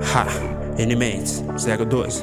Ha, N-Mates 012.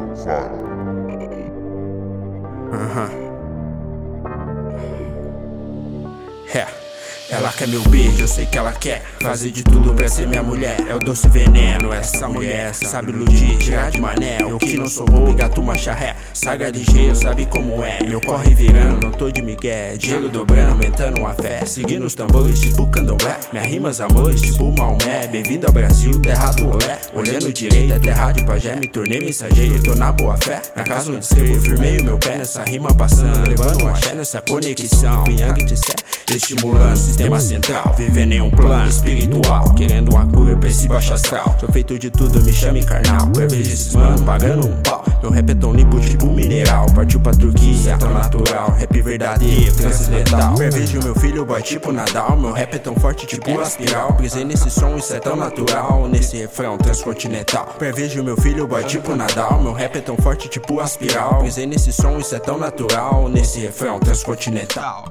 Ela quer meu beijo, eu sei que ela quer fazer de tudo pra ser minha mulher. É o doce veneno, essa mulher sabe iludir, tirar de mané. Eu que não sou bobo, gato macharré. Saga ligeiro, sabe como é. Meu corre virando, não tô de migué. Gelo dobrando, aumentando uma fé. Seguindo os tambores, tipo candomblé. Minhas rimas amores, tipo Maomé. Bem-vindo ao Brasil, terra do rolé. Olhando direito, é terra de pajé. Me tornei mensageiro, tô na boa fé. Na casa onde escrevo, firmei o meu pé nessa rima passando, levando um axé nessa conexão. Yang de sé, estimulando o sistema central, vivendo em um plano espiritual, querendo uma cura pra esse baixo astral. Sou feito de tudo, me chame carnal. Eu vejo esses mano pagando um pau. Meu rap é tão limpo tipo mineral. Partiu pra Turquia, é tão natural. Rap verdadeiro, transcendental. Prevejo meu filho, boy tipo Nadal. Meu rap é tão forte tipo aspiral. Brisei nesse som, isso é tão natural. Nesse refrão transcontinental. Prevejo meu filho, boy tipo Nadal. Meu rap é tão forte tipo aspiral. Brisei nesse som, isso é tão natural. Nesse refrão transcontinental.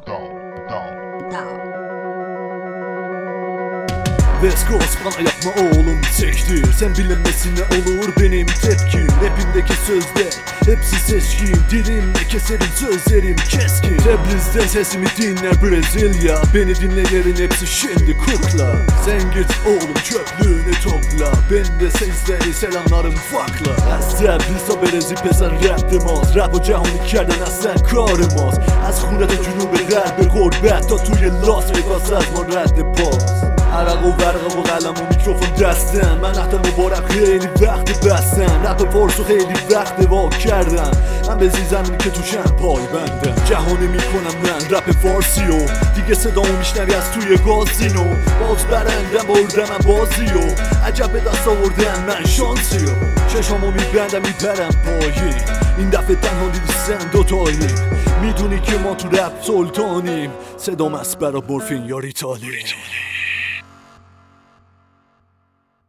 West Coast bana yapma oğlum çektir. Sen bilinmesin ne olur benim tepkim. Rapimdeki sözler hepsi seçkin. Dilimle keserim sözlerim keskin. Tebriz'den sesimi dinler Brezilya. Beni dinleyenlerin hepsi şimdi kukla. Sen git oğlum çöplüğünü topla. Ben de sizleri selamlarım fakla. Azzer biz berezi pezan rap demaz. Rap و جهانی کردن اصلا کار ماست. از خونت جنوب غرب غربت تا توی لاس وگاس از ما رد پاس. عرق و برق و قلم و میکروفون دستم. من حتی مبارک خیلی وقت بستم. رپ فارس و خیلی وقت وا کردم. من به زمینی که توشم پای بندم. جهانی میکنم من رپ فارسی و دیگه صدامو میشنوی از توی گازینو. باز برندم بردم من بازیو. عجب به دست آوردن من شانسیو. چشامو میبندم میپرم پایی. این دفعه تنها دیدیستن دوتایی. میدونی که ما تو رپ سلطانیم. صدام از برا برفین یا ریتالی.